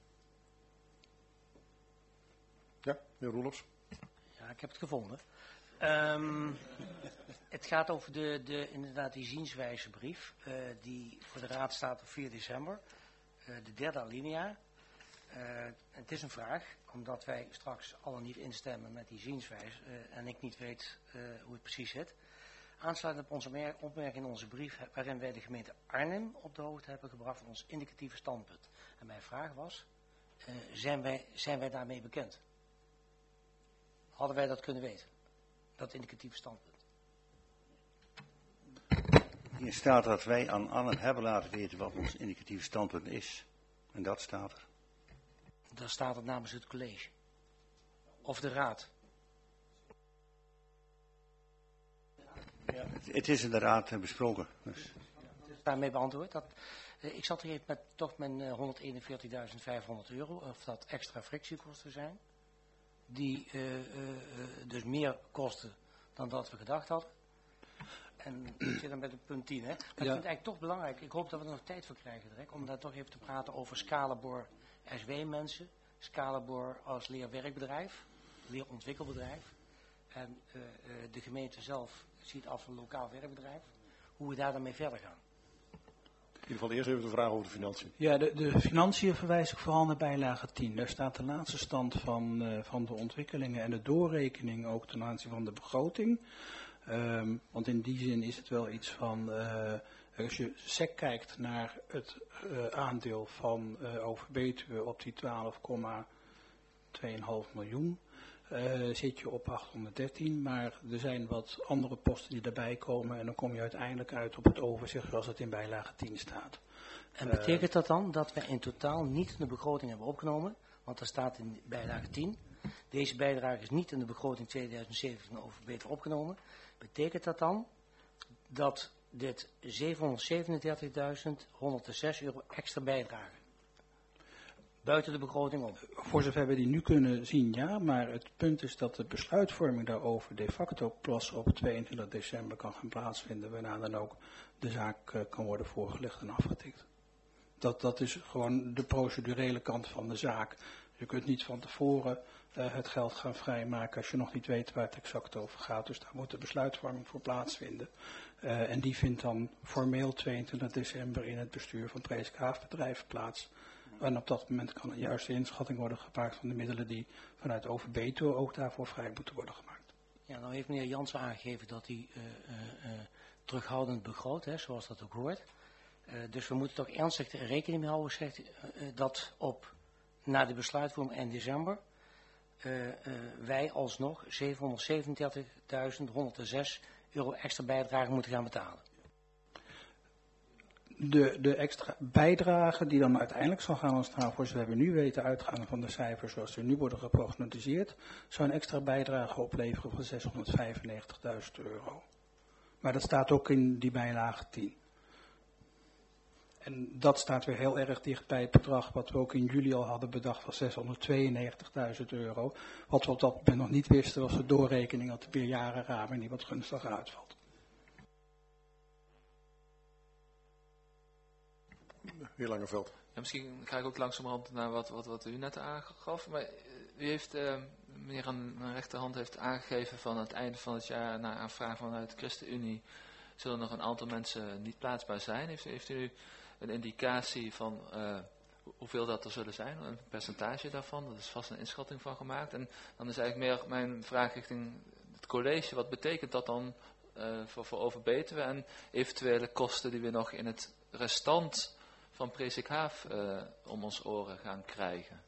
Ja, meneer Roelofs. Ja, ik heb het gevonden. Um, het gaat over de, de, inderdaad die zienswijzebrief, uh, die voor de raad staat op vier december, uh, de derde alinea. Uh, het is een vraag, omdat wij straks alle niet instemmen met die zienswijze uh, en ik niet weet uh, hoe het precies zit. Aansluitend op onze opmerking in onze brief, waarin wij de gemeente Arnhem op de hoogte hebben gebracht van ons indicatieve standpunt. En mijn vraag was, uh, zijn, wij, zijn wij daarmee bekend? Hadden wij dat kunnen weten? Dat indicatieve standpunt. Hier staat dat wij aan Arnhem hebben laten weten wat ons indicatieve standpunt is. En dat staat er. Daar staat het namens het college. Of de raad. Ja. Het, het is in de raad uh, besproken. Dus. Het is daarmee beantwoord. Dat, uh, ik zat hier met toch mijn uh, honderdeenenveertigduizend vijfhonderd euro. Of dat extra frictiekosten zijn. Die uh, uh, uh, dus meer kosten dan dat we gedacht hadden. En ik zit dan met een punt tien. Hè? Maar ja. Ik vind het eigenlijk toch belangrijk. Ik hoop dat we er nog tijd voor krijgen direct, om daar toch even te praten over Scalabor S W-mensen. Scalabor als leerwerkbedrijf, leerontwikkelbedrijf. En uh, uh, de gemeente zelf ziet af een lokaal werkbedrijf. Hoe we daar dan mee verder gaan. In ieder geval eerst even de vraag over de financiën. Ja, de, de financiën verwijs ik vooral naar bijlage tien. Daar staat de laatste stand van, uh, van de ontwikkelingen en de doorrekening ook ten aanzien van de begroting. Um, want in die zin is het wel iets van, uh, als je sec kijkt naar het uh, aandeel van uh, Overbetuwe op die twaalf komma tweeënhalf miljoen, uh, zit je op achthonderddertien. Maar er zijn wat andere posten die daarbij komen en dan kom je uiteindelijk uit op het overzicht zoals het in bijlage tien staat. En betekent dat dan dat we in totaal niet de begroting hebben opgenomen? Want er staat in bijlage tien Deze bijdrage is niet in de begroting tweeduizend zeventien over beter opgenomen. Betekent dat dan dat dit zevenhonderdzevenendertigduizend honderdzes euro extra bijdrage buiten de begroting om? Voor zover we die nu kunnen zien, ja. Maar het punt is dat de besluitvorming daarover de facto pas op tweeëntwintig december kan gaan plaatsvinden. Waarna dan ook de zaak uh, kan worden voorgelegd en afgetikt. Dat, dat is gewoon de procedurele kant van de zaak. Je kunt niet van tevoren uh, het geld gaan vrijmaken als je nog niet weet waar het exact over gaat. Dus daar moet de besluitvorming voor plaatsvinden. Uh, en die vindt dan formeel tweeëntwintig december in het bestuur van Presikhaafbedrijven plaats. En op dat moment kan een juiste inschatting worden gemaakt van de middelen die vanuit O V B ook daarvoor vrij moeten worden gemaakt. Ja, nou heeft meneer Jansen aangegeven dat hij uh, uh, uh, terughoudend begroot, hè, zoals dat ook hoort. Uh, dus we moeten toch ernstig rekening mee houden, zegt, uh, dat op na de besluitvorming in december uh, uh, wij alsnog zevenhonderdzevenendertigduizend honderdzes euro extra bijdrage moeten gaan betalen. De, de extra bijdrage die dan uiteindelijk zal gaan ontstaan, voor zover we nu weten, uitgaande van de cijfers zoals ze nu worden geprognosticeerd, zou een extra bijdrage opleveren van zeshonderdvijfennegentigduizend euro. Maar dat staat ook in die bijlage tien. En dat staat weer heel erg dicht bij het bedrag wat we ook in juli al hadden bedacht van zeshonderdtweeënnegentigduizend euro. Wat we op dat moment nog niet wisten was de doorrekening dat de meerjarenraming die wat gunstiger uitvalt. Heer Langeveld. Ja, misschien ga ik ook langzamerhand naar wat, wat, wat u net aangaf. Maar u heeft, uh, meneer aan mijn rechterhand heeft aangegeven van het einde van het jaar naar aanvraag vanuit de ChristenUnie zullen nog een aantal mensen niet plaatsbaar zijn. Heeft, heeft u een indicatie van uh, hoeveel dat er zullen zijn? Een percentage daarvan? Dat is vast een inschatting van gemaakt. En dan is eigenlijk meer mijn vraag richting het college. Wat betekent dat dan uh, voor, voor O V Betuwe en eventuele kosten die we nog in het restant van Presikhaaf uh, om ons oren gaan krijgen?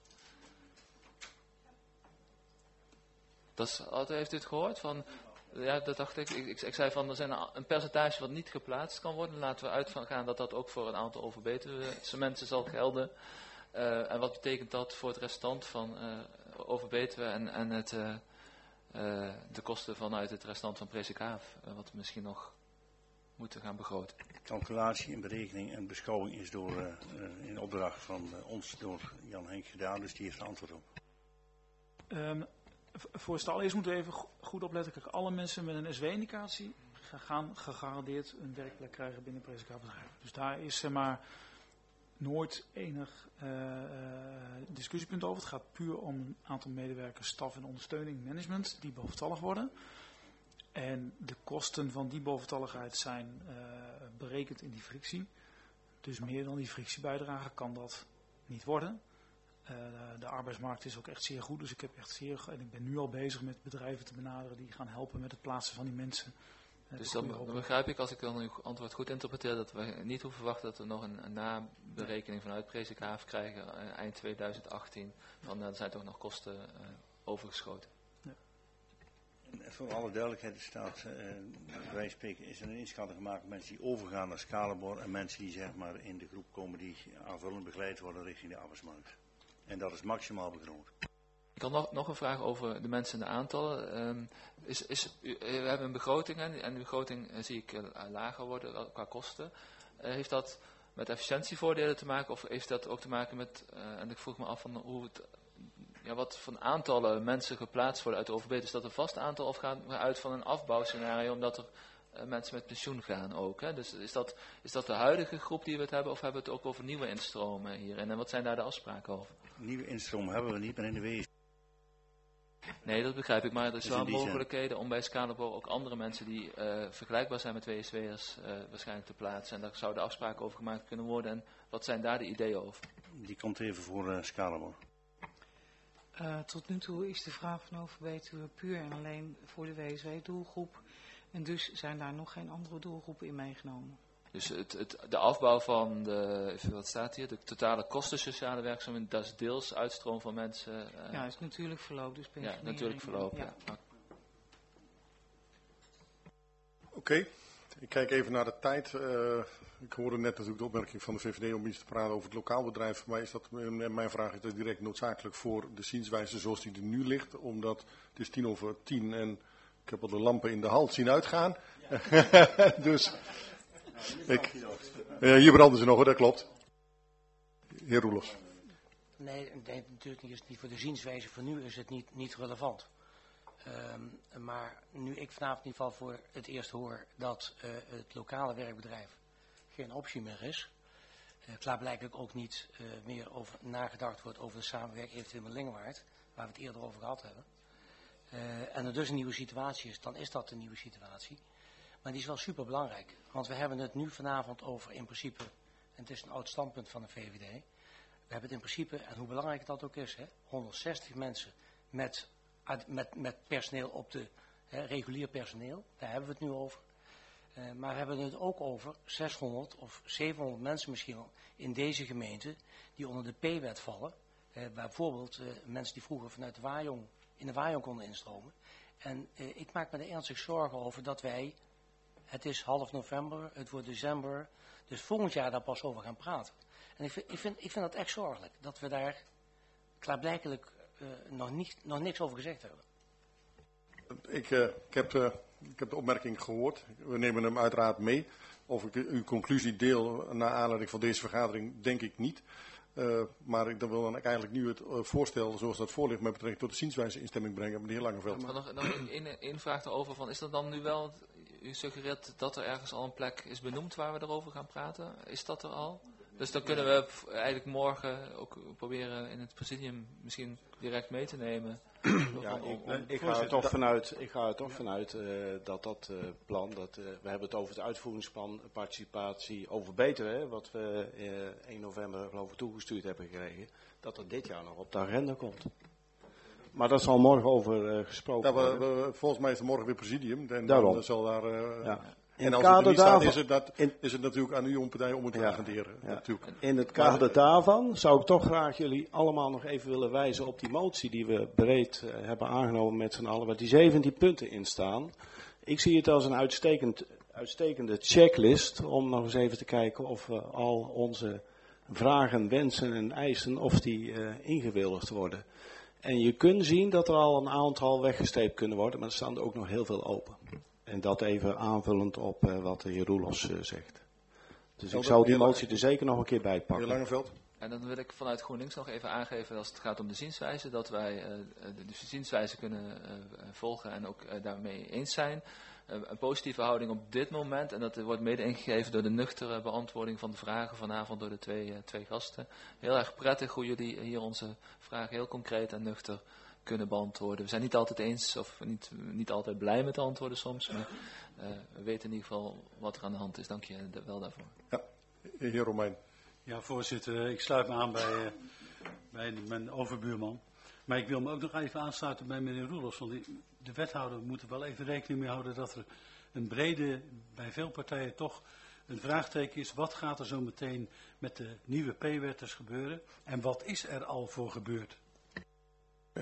Dat is, heeft u het gehoord? Van, ja, dat dacht ik. Ik, ik. Ik zei van, er zijn een percentage wat niet geplaatst kan worden. Laten we uitgaan dat dat ook voor een aantal O V Betuwe mensen zal gelden. Uh, en wat betekent dat voor het restant van uh, O V Betuwe en, en het, uh, uh, de kosten vanuit het restant van Presikhaaf? Uh, wat we misschien nog moeten gaan begroten. Calculatie en berekening en beschouwing is door, uh, uh, in opdracht van uh, ons door Jan Henk gedaan, dus die heeft er antwoord op. Um, Voorstel, allereerst moeten we even goed opletten. Kijk, alle mensen met een S W-indicatie gaan gegarandeerd een werkplek krijgen binnen Presikhaafbedrijven. Dus daar is zeg maar nooit enig uh, discussiepunt over. Het gaat puur om een aantal medewerkers, staf en ondersteuning, management, die boventallig worden. En de kosten van die boventalligheid zijn uh, berekend in die frictie. Dus meer dan die frictiebijdrage kan dat niet worden. Uh, de, de arbeidsmarkt is ook echt zeer goed, dus ik heb echt zeer, en ik ben nu al bezig met bedrijven te benaderen die gaan helpen met het plaatsen van die mensen. Uh, dus dan, dan begrijp ik, als ik dan uw antwoord goed interpreteer, dat we niet hoeven verwachten dat we nog een, een naberekening vanuit Presikhaaf krijgen uh, eind tweeduizend achttien. Van, uh, er zijn toch nog kosten uh, overgeschoten. Ja. En voor alle duidelijkheid staat, uh, wij spreken, is er een inschatting gemaakt met mensen die overgaan naar Scalabor en mensen die zeg maar in de groep komen die aanvullend begeleid worden richting de arbeidsmarkt. En dat is maximaal begroot. Ik had nog, nog een vraag over de mensen en de aantallen. Um, is, is, u, we hebben een begroting en, en de begroting uh, zie ik uh, lager worden qua kosten. Uh, heeft dat met efficiëntievoordelen te maken of heeft dat ook te maken met, uh, en ik vroeg me af van hoe het, ja, wat voor aantallen mensen geplaatst worden uit de O V B. Is dat een vast aantal of gaan we uit van een afbouwscenario omdat er uh, mensen met pensioen gaan ook? Hè? Dus is dat, is dat de huidige groep die we het hebben of hebben we het ook over nieuwe instromen hierin? En wat zijn daar de afspraken over? Nieuwe instroom hebben we niet meer in de wezen. Nee, dat begrijp ik, maar er is dus wel mogelijkheden om bij Scalabor ook andere mensen die uh, vergelijkbaar zijn met W S W'ers uh, waarschijnlijk te plaatsen. En daar zouden afspraken over gemaakt kunnen worden. En wat zijn daar de ideeën over? Die komt even voor uh, Scalabor. Uh, tot nu toe is de vraag van O V Betuwe puur en alleen voor de W S W-doelgroep. En dus zijn daar nog geen andere doelgroepen in meegenomen. Dus het, het, de afbouw van de, even wat staat hier, de totale kosten sociale werkzaamheden, dat is deels uitstroom van mensen. Uh, ja, is natuurlijk verloop, dus ben Ja, natuurlijk verloop, ja. ja. Oké, okay. Ik kijk even naar de tijd. Uh, ik hoorde net natuurlijk de opmerking van de V V D om iets te praten over het lokaal bedrijf. Voor mij is dat, mijn vraag is dat direct noodzakelijk voor de zienswijze zoals die er nu ligt. Omdat het is tien over tien en ik heb al de lampen in de hal zien uitgaan. Ja. dus ik, uh, hier branden ze nog hoor, dat klopt. Heer Roelofs. Nee, nee, natuurlijk niet, is het niet voor de zienswijze. Voor nu is het niet, niet relevant. Um, maar nu ik vanavond in ieder geval voor het eerst hoor dat uh, het lokale werkbedrijf geen optie meer is. Uh, klaarblijkelijk ook niet uh, meer over nagedacht wordt over de samenwerking eventueel met Lingewaard, waar we het eerder over gehad hebben. Uh, en er dus een nieuwe situatie is, dan is dat een nieuwe situatie. Maar die is wel super belangrijk. Want we hebben het nu vanavond over in principe, en het is een oud standpunt van de V V D. We hebben het in principe, en hoe belangrijk dat ook is, hè, honderdzestig mensen met, met, met personeel op de hè, regulier personeel. Daar hebben we het nu over. Uh, maar we hebben het ook over zeshonderd of zevenhonderd mensen misschien wel in deze gemeente die onder de P-wet vallen. Uh, bijvoorbeeld uh, mensen die vroeger vanuit de Waaijong in de Waaijong konden instromen. En uh, ik maak me er ernstig zorgen over dat wij, het is half november, het wordt december, dus volgend jaar daar pas over gaan praten. En ik vind, ik vind, ik vind dat echt zorgelijk, dat we daar klaarblijkelijk uh, nog, niet, nog niks over gezegd hebben. Ik, uh, ik, heb, uh, ik heb de opmerking gehoord, we nemen hem uiteraard mee. Of ik uw conclusie deel naar aanleiding van deze vergadering, denk ik niet. Uh, maar ik dan wil dan eigenlijk nu het uh, voorstel zoals dat voor ligt met betrekking tot de zienswijze in stemming brengen, meneer Langeveld. Maar nog, nog één, één vraag erover, van, is dat dan nu wel, u suggereert dat er ergens al een plek is benoemd waar we erover gaan praten? Is dat er al? Dus dan kunnen we eigenlijk morgen ook proberen in het presidium misschien direct mee te nemen. Ja, ik, ik ga er toch vanuit, ik ga er toch vanuit uh, dat dat uh, plan, dat, uh, we hebben het over het uitvoeringsplan participatie over beteren, wat we uh, één november geloof ik toegestuurd hebben gekregen, dat dat dit jaar nog op de agenda komt. Maar dat zal morgen over uh, gesproken ja, we, worden. We, volgens mij is het morgen weer presidium. En Daarom. dan zal daar... Uh, ja. En als het er niet staat, is het, dat, is het natuurlijk aan uw partij om het te ja, agenderen. Ja. Natuurlijk. In het kader daarvan zou ik toch graag jullie allemaal nog even willen wijzen op die motie die we breed uh, hebben aangenomen met z'n allen, waar die zeventien punten in staan. Ik zie het als een uitstekend, uitstekende checklist om nog eens even te kijken of we al onze vragen, wensen en eisen, of die uh, ingewilligd worden. En je kunt zien dat er al een aantal weggestreept kunnen worden, maar er staan er ook nog heel veel open. En dat even aanvullend op uh, wat de heer Roelofs uh, zegt. Dus ik zou die motie er zeker nog een keer bij pakken. Heer Langeveld. En dan wil ik vanuit GroenLinks nog even aangeven, als het gaat om de zienswijze, dat wij uh, de zienswijze kunnen uh, volgen en ook uh, daarmee eens zijn. Uh, een positieve houding op dit moment, en dat wordt mede ingegeven door de nuchtere beantwoording van de vragen vanavond door de twee, uh, twee gasten. Heel erg prettig hoe jullie hier onze vragen heel concreet en nuchter kunnen beantwoorden. We zijn niet altijd eens of niet, niet altijd blij met de antwoorden soms, maar uh, we weten in ieder geval wat er aan de hand is. Dank je wel daarvoor. Ja, heer Romein. Ja, voorzitter, ik sluit me aan bij, uh, bij mijn overbuurman. Maar ik wil me ook nog even aansluiten bij meneer Roelofs, want die, de wethouder moet er wel even rekening mee houden dat er een brede, bij veel partijen toch een vraagteken is. Wat gaat er zo meteen met de nieuwe P-wetters gebeuren en wat is er al voor gebeurd? Uh,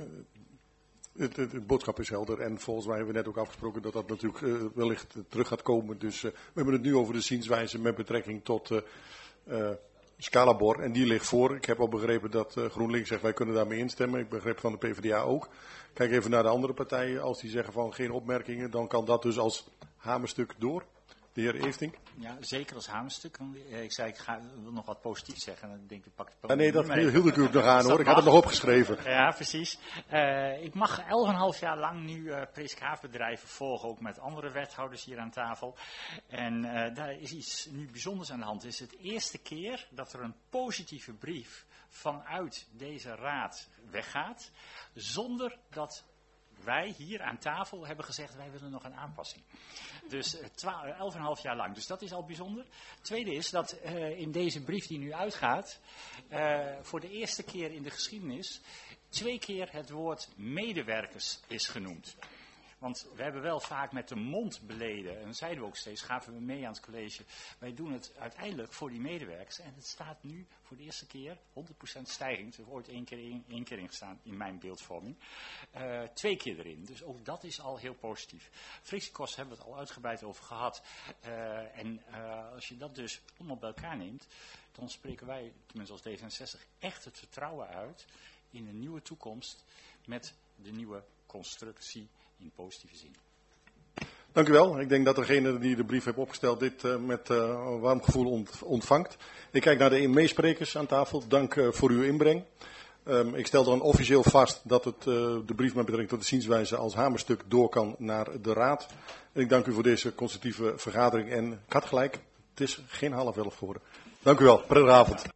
Het, het, het boodschap is helder en volgens mij hebben we net ook afgesproken dat dat natuurlijk uh, wellicht uh, terug gaat komen. Dus uh, we hebben het nu over de zienswijze met betrekking tot uh, uh, Scalabor en die ligt voor. Ik heb al begrepen dat uh, GroenLinks zegt wij kunnen daarmee instemmen. Ik begreep van de P v d A ook. Kijk even naar de andere partijen. Als die zeggen van geen opmerkingen, dan kan dat dus als hamerstuk door. De heer Eefting. Ja, zeker als hamerstuk. Ik zei, ik ga, wil nog wat positiefs zeggen. En ik denk, ik pak het ja, nee, dat hield ik u ook nog aan hoor. Ik had het nog opgeschreven. Ja, precies. Uh, ik mag elf en een half jaar lang nu uh, prescaafbedrijven volgen. Ook met andere wethouders hier aan tafel. En uh, daar is iets nu bijzonders aan de hand. Het is het eerste keer dat er een positieve brief vanuit deze raad weggaat. Zonder dat wij hier aan tafel hebben gezegd, wij willen nog een aanpassing. Dus elf en een half jaar lang. Dus dat is al bijzonder. Tweede is dat uh, in deze brief die nu uitgaat, uh, voor de eerste keer in de geschiedenis, twee keer het woord medewerkers is genoemd. Want we hebben wel vaak met de mond beleden, en dat zeiden we ook steeds, gaven we mee aan het college. Wij doen het uiteindelijk voor die medewerkers. En het staat nu voor de eerste keer honderd procent stijging. Het heeft ooit één keer, één, één keer ingestaan in mijn beeldvorming. Uh, twee keer erin. Dus ook dat is al heel positief. Frictiekosten hebben we het al uitgebreid over gehad. Uh, en uh, als je dat dus allemaal bij elkaar neemt, dan spreken wij, tenminste als D zesenzestig, echt het vertrouwen uit in een nieuwe toekomst met de nieuwe constructie in positieve zin. Dank u wel. Ik denk dat degene die de brief heeft opgesteld dit uh, met uh, een warm gevoel ont ontvangt. Ik kijk naar de meesprekers aan tafel. Dank uh, voor uw inbreng. Um, ik stel dan officieel vast dat het, uh, de brief met betrekking tot de zienswijze als hamerstuk door kan naar de Raad. En ik dank u voor deze constructieve vergadering. En ik had gelijk, het is geen half elf geworden. Dank u wel. Prettige avond.